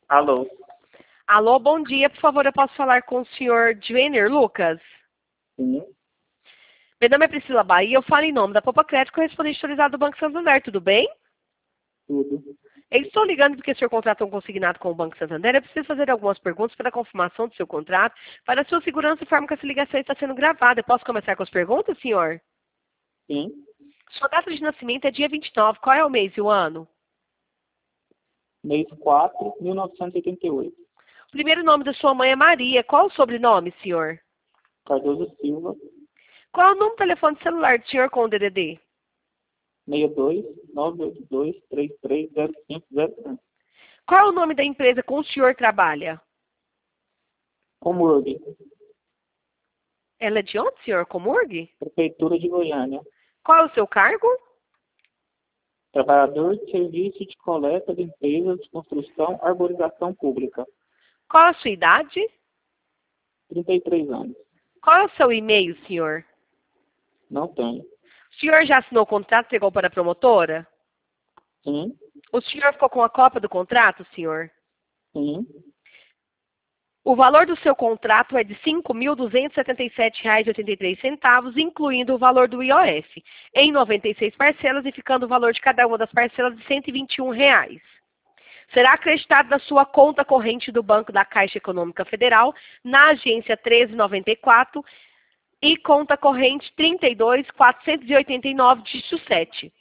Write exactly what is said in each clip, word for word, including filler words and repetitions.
Alô? Alô, bom dia. Por favor, eu posso falar com o senhor Dwener Lucas? Sim, Meu nome é Priscila Bahia, eu falo em nome da Popa Crédito, correspondente autorizado do Banco Santander, tudo bem? tudo. Eu estou ligando porque o senhor contratou um consignado com o Banco Santander. Eu preciso fazer algumas perguntas para a confirmação do seu contrato. Para a sua segurança, informo que essa ligação está sendo gravada. Eu posso começar com as perguntas, senhor? Sim, Sua data de nascimento é dia vinte e nove. Qual é o mês e o ano? mês quatro, mil novecentos e oitenta e oito. O primeiro nome da sua mãe é Maria. Qual o sobrenome, senhor? Cardoso Silva, Qual é o número do telefone celular do senhor com o D D D? seis dois, nove oito dois, três três zero cinco zero cinco. Qual é o nome da empresa com o senhor trabalha? Comurg, Ela é de onde, senhor? Comurg? Prefeitura de Goiânia. Qual é o seu cargo? Trabalhador de serviço de coleta, limpeza, de construção, arborização pública. Qual é a sua idade? trinta e três anos. Qual é o seu e-mail, senhor? Não tenho. O senhor já assinou o contrato e entregou para a promotora? Sim, O senhor ficou com a cópia do contrato, senhor? sim, O valor do seu contrato é de cinco mil duzentos e setenta e sete reais e oitenta e três centavos, incluindo o valor do I O F, em noventa e seis parcelas e ficando o valor de cada uma das parcelas de cento e vinte e um reais. Será acreditado na sua conta corrente do Banco da Caixa Econômica Federal, na agência treze noventa e quatro e conta corrente trinta e dois, quatrocentos e oitenta e nove, dígito sete.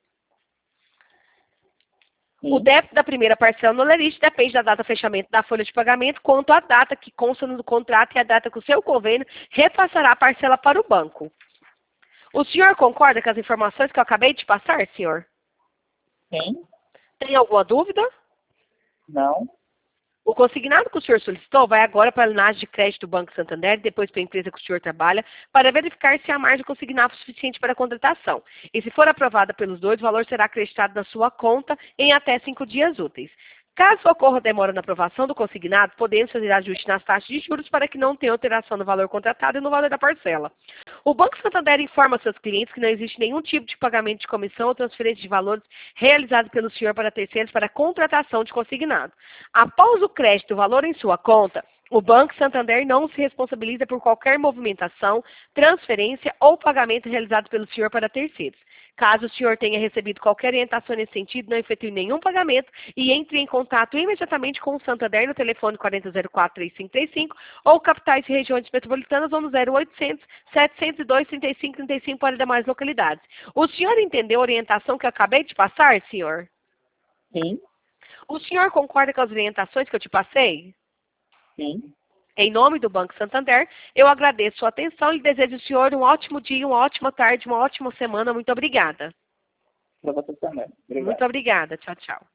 O sim. débito da primeira parcela no lerite depende da data de fechamento da folha de pagamento, quanto à data que consta no contrato e a data que o seu convênio repassará a parcela para o banco. O senhor concorda com as informações que eu acabei de passar, senhor? Sim, Tem alguma dúvida? não. O consignado que o senhor solicitou vai agora para a linhagem de crédito do Banco Santander e depois para a empresa que o senhor trabalha para verificar se a margem consignada é suficiente para a contratação. E se for aprovada pelos dois, o valor será acreditado na sua conta em até cinco dias úteis. Caso ocorra demora na aprovação do consignado, podemos fazer ajuste nas taxas de juros para que não tenha alteração no valor contratado e no valor da parcela. O Banco Santander informa seus clientes que não existe nenhum tipo de pagamento de comissão ou transferência de valores realizado pelo senhor para terceiros para contratação de consignado. Após o crédito, o valor em sua conta, o Banco Santander não se responsabiliza por qualquer movimentação, transferência ou pagamento realizado pelo senhor para terceiros. Caso o senhor tenha recebido qualquer orientação nesse sentido, não efetue nenhum pagamento e entre em contato imediatamente com o Santander no telefone quatro zero zero quatro, três cinco três cinco ou capitais e regiões metropolitanas ou no zero oitocentos, setecentos e dois, trinta e cinco, trinta e cinco para demais localidades. O senhor entendeu a orientação que eu acabei de passar, senhor? Sim, O senhor concorda com as orientações que eu te passei? sim. Em nome do Banco Santander, eu agradeço sua atenção e desejo ao senhor um ótimo dia, uma ótima tarde, uma ótima semana. Muito obrigada. Para você também. Obrigado. Muito obrigada. Tchau, tchau.